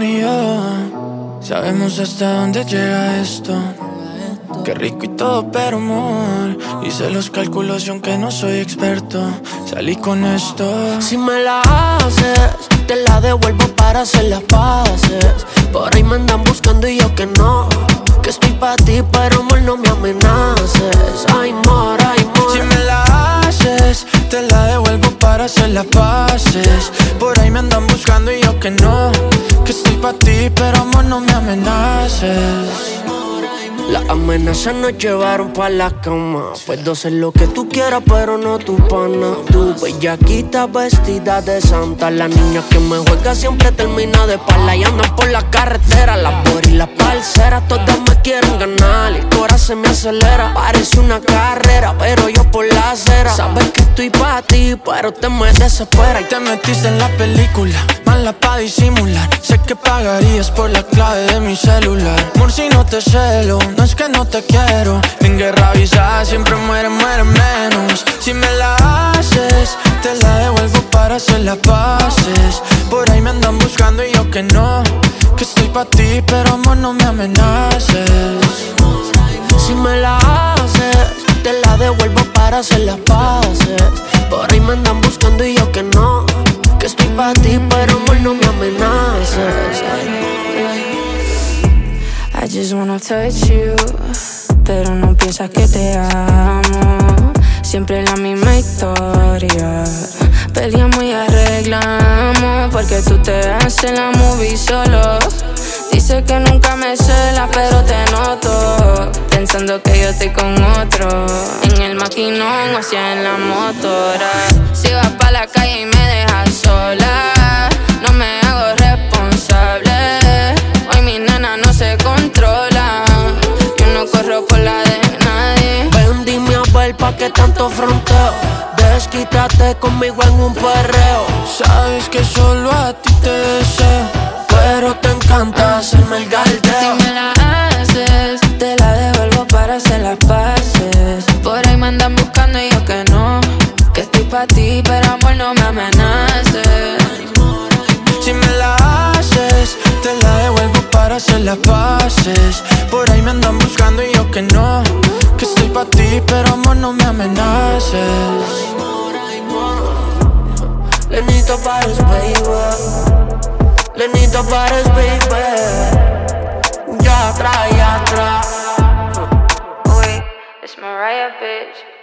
ni yo sabemos hasta dónde llega esto. Qué rico y todo, pero amor, hice los cálculos y aunque no soy experto, salí con esto. Si me la haces, te la devuelvo para hacer las paces. Por ahí me andan buscando y yo que no, que estoy pa' ti, pero amor no me amenaces. Ay, amor, ay, amor. Si me la haces, te la devuelvo para hacer las paces. Por ahí me andan buscando y yo que no, que estoy pa' ti, pero amor no me amenaces. Las amenazas nos llevaron pa' la cama. Puedo hacer lo que tú quieras, pero no tu pana. Tu bellaquita vestida de santa. La niña que me juega siempre termina de pala. Y andan por la carretera, las boris y las parceras, todas me quieren ganar. El corazón se me acelera, parece una carrera, pero yo por la acera. Sabes que estoy pa' ti, pero te me desespera. Y te metiste en la película, mala pa' disimular. Sé que pagarías por la clave de mi celular. Amor, si no te celo, no es que no te quiero. En guerra avisada siempre muere menos. Si me la haces, te la devuelvo para hacer las paces. Por ahí me andan buscando y yo que no, que estoy pa' ti, pero amor no me amenaces. Si me la haces, te la devuelvo para hacer las paces. Por ahí me andan buscando y yo que no, que estoy pa' ti, pero amor no me amenaces. I just wanna touch you, pero no piensas que te amo. Siempre la misma historia, peleamos y arreglamos, porque tú te haces la movie solo. Dices que nunca me celas, pero te noto, pensando que yo estoy con otro. En el maquinón o sea en la motora. Si vas pa' la calle y me dejas sola, no me hago responsable. Hoy mi nena no se controla, yo no corro por la de nadie. Ven, dime a ver pa' qué tanto fronteo. Desquítate conmigo en un perreo. Sabes que solo a ti te deseo, pero te encanta hacerme el galdeo. Si me la haces, te la devuelvo para hacer las paces. Por ahí me andan buscando y yo que no, que estoy pa' ti, pero amor no me amenaces. Si me la haces, te la devuelvo para hacer las paces. Por ahí me andan buscando y yo que no, que estoy pa' ti, pero amor no me amenaces. Lenito Pares, baby. Lenito Pares, baby. Ya atrás, ya atrás. Uy, it's Mariah, bitch.